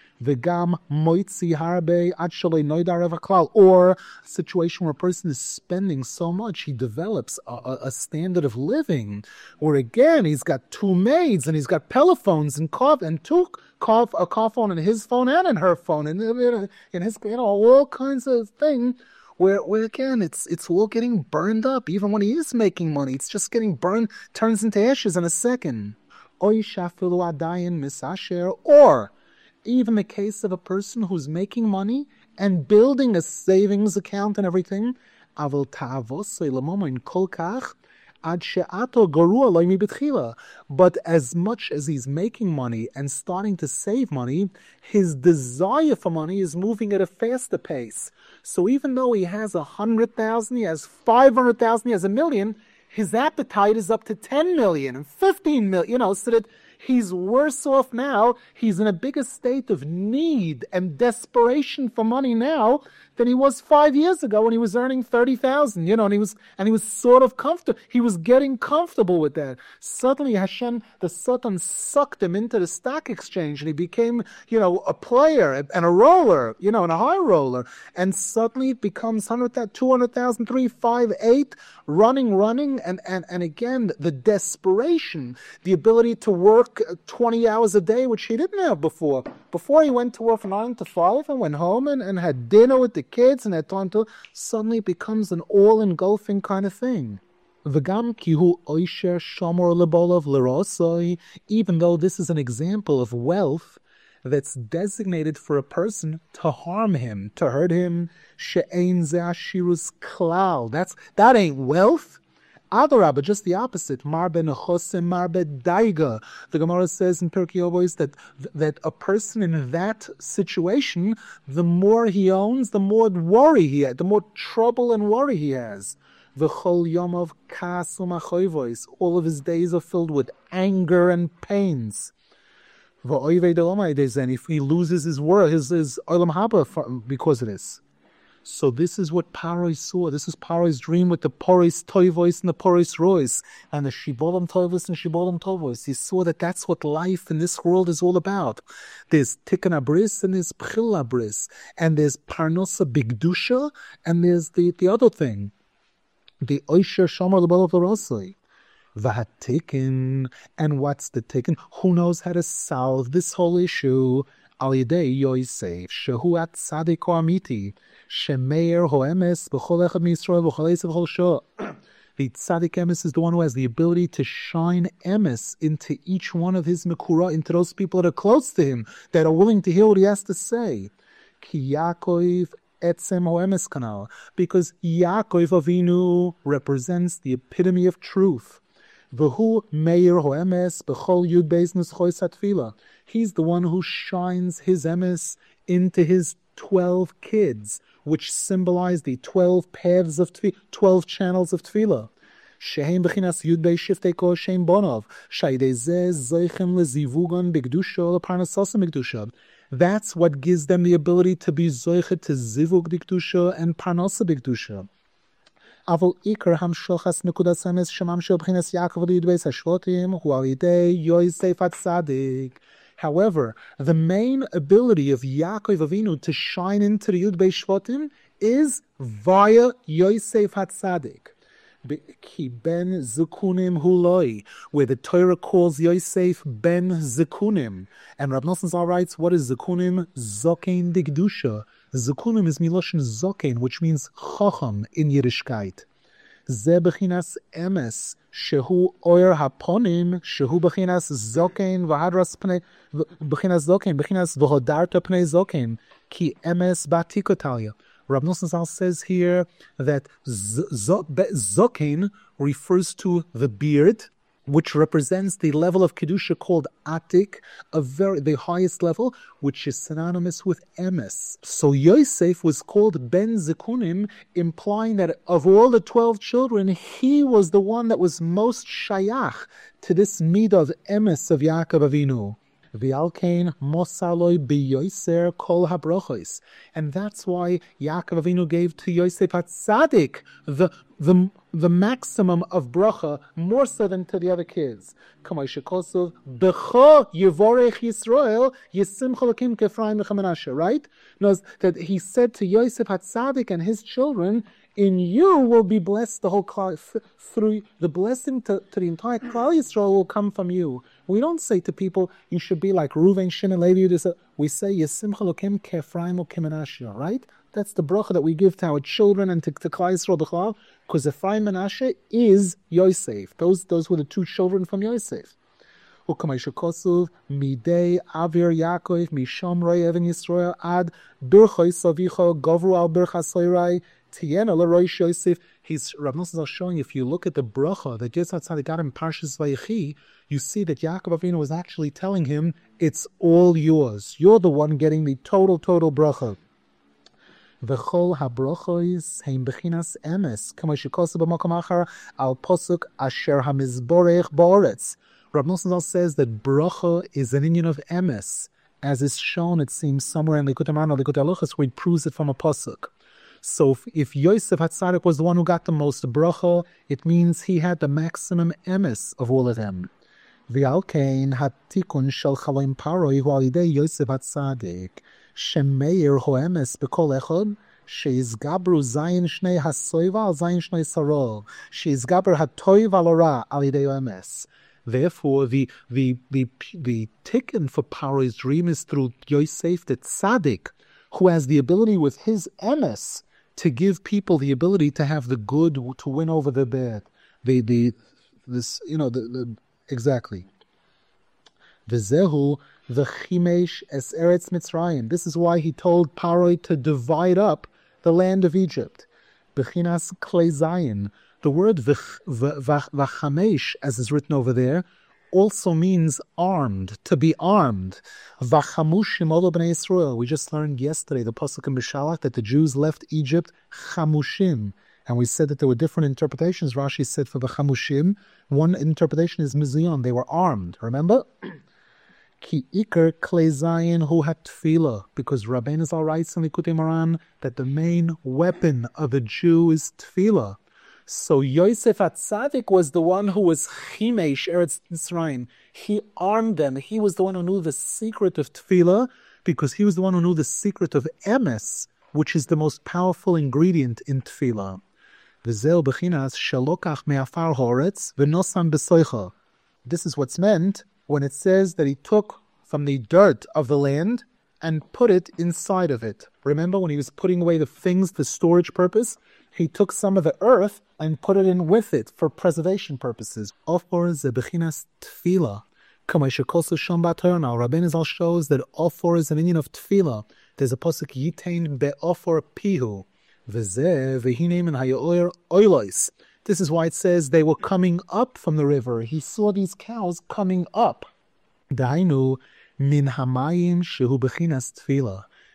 Or a situation where a person is spending so much, he develops a standard of living, where again he's got 2 maids and he's got telephones and a car phone in his phone and in her phone, and in his, all kinds of things. Where again, it's all getting burned up. Even when he is making money, it's just getting burned, turns into ashes in a second. Or even the case of a person who's making money and building a savings account and everything. But as much as he's making money and starting to save money, his desire for money is moving at a faster pace. So even though he has 100,000, he has 500,000, he has 1 million, his appetite is up to 10 million and 15 million, so that he's worse off now. He's in a bigger state of need and desperation for money now than he was 5 years ago when he was earning 30,000, and he was sort of comfortable. He was getting comfortable with that. Suddenly Hashem, the Satan, sucked him into the stock exchange, and he became, a player and a roller, and a high roller. And suddenly it becomes 100,000, 200,000, 3, 5, 8, running, and again, the desperation, the ability to work 20 hours a day, which he didn't have before. Before he went to work from 9 to 5 and went home and had dinner with the kids and had time to, suddenly it becomes an all-engulfing kind of thing. Even though this is an example of wealth that's designated for a person to harm him, to hurt him, that ain't wealth. Adarabba, just the opposite. Marbe nechosim, marbe daiga. The Gemara says in Pirkei Avos that a person in that situation, the more he owns, the more worry he has, the more trouble and worry he has. V'chol yomov kas u'machoyvos. All of his days are filled with anger and pains. If he loses his world, his olam haba because of this. So this is what Paro saw. This is Paro's dream with the Poris Toivos and the Poris Rois and the Shibolam Toivos and Shibolam Tovos. He saw that that's what life in this world is all about. There's Tikkun Abris and there's Pchil Abris, and there's Parnosa Bigdusha, and there's the other thing, the Oisher Shomer Lebel of the Rosai. V'hatikin, and what's the tikkun? Who knows how to solve this whole issue? Al Yidei Yosef, Shehu at Tzadik Amiti, Shemeir Hoemes B'chol Echad Yisrael B'chol Esav B'chol Shah. The Tzadik Emes is the one who has the ability to shine Emes into each one of his Mekura, into those people that are close to him, that are willing to hear what he has to say. Ki Yaakov Etzem Hoemes Kanal, because Yaakov Avinu represents the epitome of truth. V'hu Meir Hoemes B'chol Yud Beis Nuschois HaTfilah. He's the one who shines his emes into his 12 kids, which symbolize the 12 paths of tefillah, 12 channels of tefillah. Shehem b'chinas yud bei shiftei kol shem bonov, shaydei zeh zoichem lezivugon b'kedusha leparnasasa b'kedusha. That's what gives them the ability to be zoichet to zivug b'kedusha and parnasa b'kedusha. Avol ikar hamshochas nekudas emes shemam shel b'chinas Yaakov yud bei sashvotim hu al yidei Yosef HaTzadik. However, the main ability of Yaakov Avinu to shine into the Yud Bei Shvatim is via Yosef HaTzadik. Ki ben Zikunim huloi, where the Torah calls Yosef ben Zikunim. And Rab Nosson Zal writes, what is Zikunim? Zokein digdusha. Zikunim is Miloshin Zokein, which means Chacham in Yiddishkeit. Ze bechinas emes, shehu oyer haponim, shehu bechinas zokein v'hadras pnei, bechinas zokein, bechinas v'hodarta pnei zokein, ki emes batikotalia. Rab Nosson Zal says here that zokein refers to the beard, which represents the level of Kedusha called Atik, the highest level, which is synonymous with Emes. So Yosef was called Ben Zikunim, implying that of all the 12 children, he was the one that was most shayach to this midah of Emes of Yaakov Avinu. V'alkein mosaloi b'yoser kol habrachos, and that's why Yaakov Avinu gave to Yosef HaTzadik the maximum of bracha, more so than to the other kids. K'moshe kosov b'cho yivorech Yisrael yisimcha lakim k'Ephraim v'Manasseh. Right? Knows that he said to Yosef HaTzadik and his children, in you will be blessed the whole Klal, through the blessing to the entire Klal Yisrael will come from you. We don't say to people, you should be like Reuven, Shimon, Levi. We say, Yisimcha Lokim K'Ephraim K'Manasseh, right? That's the bracha that we give to our children and to Klal Yisrael B'chlal, because Ephraim and Manasseh is Yosef. Those were the two children from Yosef. U'kameisha kosuv midei avir Yaakov misham roi even Yisrael ad birchoi savicho govru al birchasoirai tiena l'roish Yosef. Rab Nosson is showing, if you look at the bracha that Yosef HaTzadik got in Parshas Vayechi, you see that Yaakov Avinu was actually telling him, it's all yours. You're the one getting the total bracha. V'chol habrachos heim bechinas emes, kamo shikosu b'makom achar al posuk asher hamizborech ba'oretz. Rab Nosson says that bracha is an inyan of emes, as is shown, it seems, somewhere in Likutei Moharan or Likutei Halachos, where it proves it from a posuk. So if Yosef HaTzadik was the one who got the most bracha, it means he had the maximum emes of all of them. V'alkein hatikun shel chaloim paroi hu al yidei Yosef HaTzadik shemeir ho emes b'kol echad sheizgabru zayin shnei hasoiva al zayin shnei sarol sheizgabru hatoiv al ora al yidei emes. Therefore, the tikkun for Paro's dream is through Yosef the Tzaddik, who has the ability with his emes to give people the ability to have the good to win over the bad. Exactly. V'zehu v'chimesh es eretz Mitzrayim. This is why he told Paroi to divide up the land of Egypt. B'chinas klei zayin. The word v'chamesh, as is written over there, also means armed, to be armed. V'chamushim olo b'nei Yisrael. We just learned yesterday, the pasuk in Bishalach, that the Jews left Egypt chamushim. And we said that there were different interpretations. Rashi said for the chamushim, one interpretation is mizion, they were armed. Remember? Ki iker klei zayin hu hatfila, because Rabbeinu Zal writes in Likutei Moharan that the main weapon of a Jew is tefillah. So Yosef HaTzadik was the one who was chimesh eretz Mitzrayim. He armed them. He was the one who knew the secret of tefillah, because he was the one who knew the secret of emes, which is the most powerful ingredient in tefillah. V'zeu b'chinas shalokach me'afar haaretz v'nosam b'soicha. This is what's meant when it says that he took from the dirt of the land and put it inside of it. Remember when he was putting away the things for storage purpose? He took some of the earth and put it in with it for preservation purposes. Ofor ze b'chinas tefillah. Kamei shekosu shom b'Torah. Now Rabbeinu Zal shows that ofor is an inyan of tefillah. There's a pasuk yitain be'ofor pihu. V'zeh v'hine min hayoyer oilos. This is why it says they were coming up from the river. He saw these cows coming up. Dainu min hamayim shehu b'chinas tefillah.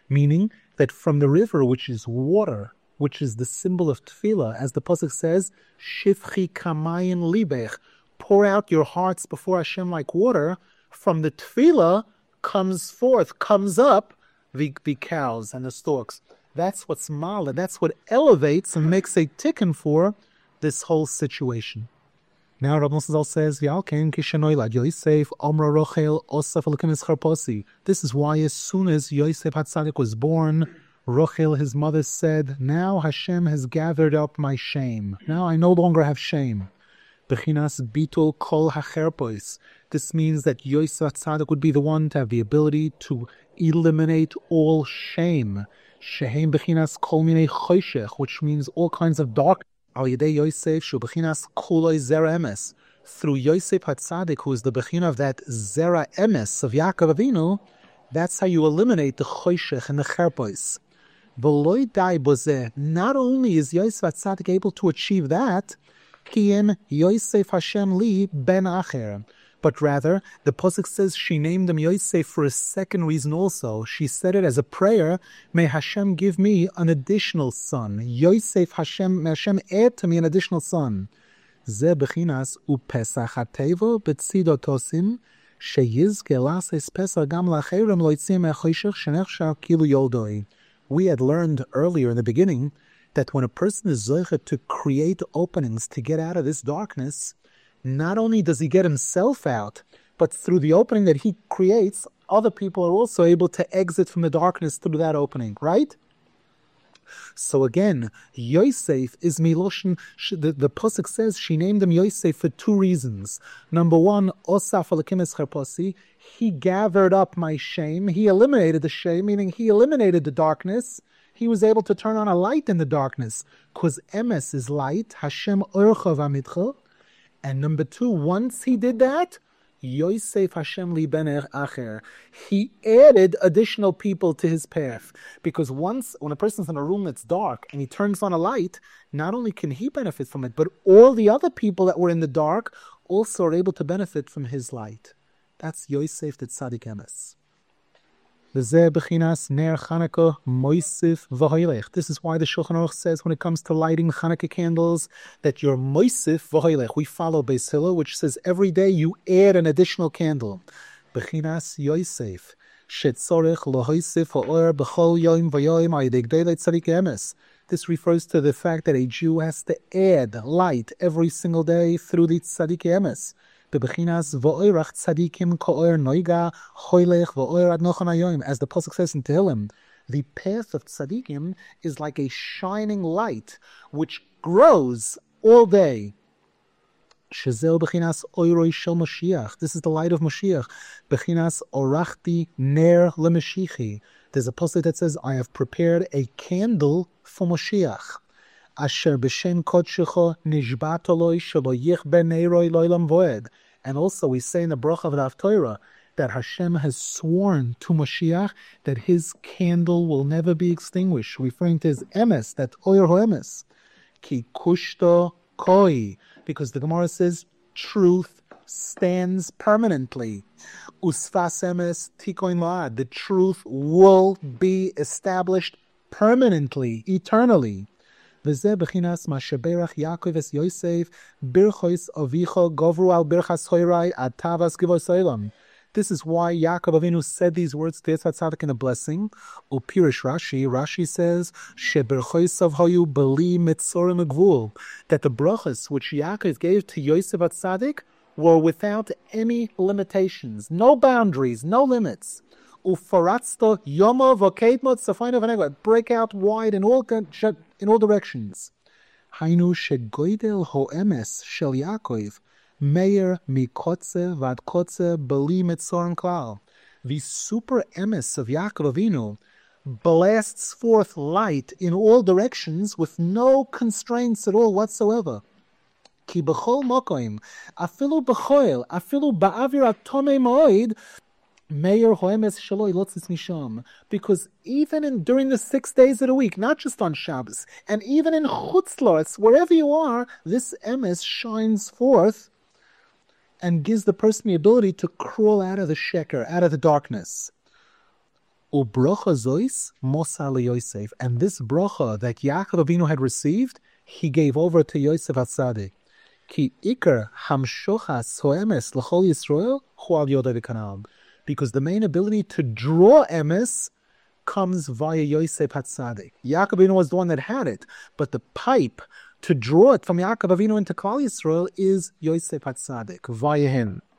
meaning that from the river, which is water, which is the symbol of tefillah, as the pasuk says, Shifchi kamayin libech, pour out your hearts before Hashem like water. From the tefillah comes up the cows and the storks. That's what's mala. That's what elevates and makes a tikkun for this whole situation. Now Rabbi Moshe says, Yosef Omra Rochel Osaf Elokim Escharposi. This is why as soon as Yosef HaTzadik was born, Rochel, his mother, said, now Hashem has gathered up my shame. Now I no longer have shame. Bechinas Bitul Kol HaCherpos. This means that Yosef HaTzadik would be the one to have the ability to eliminate all shame. Shehem Bechinas Kol Minei Choshech, which means all kinds of darkness. Al Yedei Yosef Shu Bechinas Kuloi Zera Emes. Through Yosef HaTzadik, who is the Bechina of that Zera Emes of Yaakov Avinu, that's how you eliminate the Choshech and the Cherpos. V'loi dai bozeh. Not only is Yosef HaTzadik able to achieve that, Kiyem Yosef Hashem li ben acher. But rather, the pasuk says she named him Yosef for a second reason also. She said it as a prayer, may Hashem give me an additional son. Yosef Hashem, may Hashem add to me an additional son. Ze bechinas upesach hatevo betzido tosim, sheyizke lases pesach gam lacherem loitzim echoshech shenechshar kilu yoldoi. We had learned earlier in the beginning that when a person is zoche to create openings to get out of this darkness, not only does he get himself out, but through the opening that he creates, other people are also able to exit from the darkness through that opening, right? So again, Yosef is Miloshin. The pasuk says she named him Yosef for two reasons. Number one, Osaf Elokim Escharposi, he gathered up my shame. He eliminated the shame, meaning he eliminated the darkness. He was able to turn on a light in the darkness, because Emes is light, Hashem Orcha V'Amitcha. And number two, once he did that, Yosef Hashem li ben acher, he added additional people to his path. Because when a person's in a room that's dark and he turns on a light, not only can he benefit from it, but all the other people that were in the dark also are able to benefit from his light. That's Yosef the Tzadik Emes. This is why the Shulchan Aruch says when it comes to lighting Chanukah candles that you're moisif v'hoilech. We follow Beis Hillel, which says every day you add an additional candle. Bechinas Yosef shetzorech lohoisif ha'or b'chol yom v'yom ayidei gdolei tzadik emes. This refers to the fact that a Jew has to add light every single day through the tzadik emes. As the pasuk says in Tehillim, the path of tzaddikim is like a shining light which grows all day. This is the light of Mashiach. There's a pasuk that says, I have prepared a candle for Mashiach. Asher b'shem kodshecha nishbat aloi shelo yichber neiroi loilam voed. And also we say in the bracha of the Haftorah that Hashem has sworn to Mashiach that his candle will never be extinguished, referring to his emes, that oyer hoemes. Ki kushto koi, because the Gemara says truth stands permanently. Usfas emes tikoin la'ad, the truth will be established permanently, eternally. This is why Yaakov Yosef birchos avicha gavru al birchas hoirai ad tavas givos olam. This is why Yaakov Avinu said these words to Yosef HaTzadik in a blessing. Upirish Rashi says shebirchos avhayu beli mitzorim gvul, that the brachas which Yaakov gave to Yosef HaTzadik were without any limitations, no boundaries, no limits. Ufaratzto yoma v'keitmot safayna v'negla, break out wide in all directions. Hainu shegoidel ho'emes shel Yaakov meir mikotze vad kotze beli mitzorim klal. The super emes of Yaakov Avinu blasts forth light in all directions with no constraints at all whatsoever. Ki b'chol mokoim, afilu b'choil, afilu ba'avir atomei moed, because even during the 6 days of the week, not just on Shabbos, and even in Chutzlaretz, wherever you are, this emes shines forth and gives the person the ability to crawl out of the sheker, out of the darkness. Ubrocha zois mosa Yosef. And this brocha that Yaakov Avinu had received, he gave over to Yosef HaTzadik. Ki ikar hamshochas hoemes l'chol Yisrael hu al Yoda v'Kanaan. Because the main ability to draw emes comes via Yosef HaTzadik. Yaakov Avinu was the one that had it, but the pipe to draw it from Yaakov Avinu into Klal Yisrael is Yosef HaTzadik, via him.